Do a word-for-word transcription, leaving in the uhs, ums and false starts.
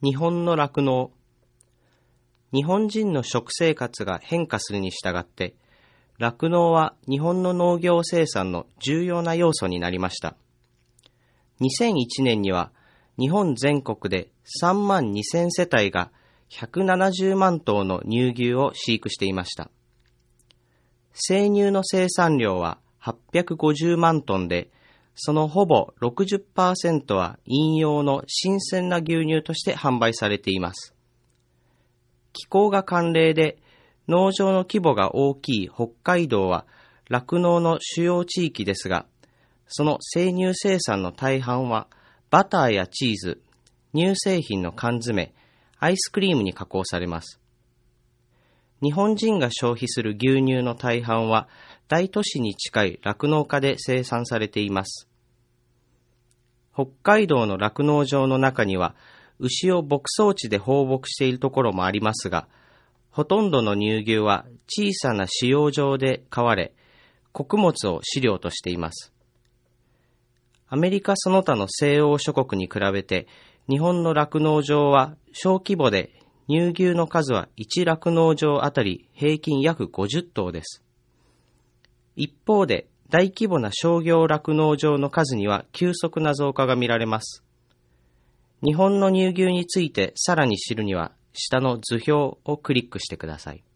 日本の酪農。日本人の食生活が変化するに従って、酪農は日本の農業生産の重要な要素になりました。にせんいちねんには日本全国でさんまんにせんせたいがひゃくななじゅうまんとうの乳牛を飼育していました。生乳の生産量ははっぴゃくごじゅうまんトンで、そのほぼ ろくじゅっパーセント は飲用の新鮮な牛乳として販売されています。気候が寒冷で農場の規模が大きい北海道は酪農の主要地域ですが、その生乳生産の大半はバターやチーズ、乳製品の缶詰、アイスクリームに加工されます。日本人が消費する牛乳の大半は大都市に近い酪農家で生産されています。北海道の酪農場の中には牛を牧草地で放牧しているところもありますが、ほとんどの乳牛は小さな飼養場で飼われ、穀物を飼料としています。アメリカその他の西欧諸国に比べて、日本の酪農場は小規模で、乳牛の数はいち酪農場あたり平均約ごじゅっとうです。一方で、大規模な商業酪農場の数には急速な増加が見られます。日本の乳牛についてさらに知るには、下の図表をクリックしてください。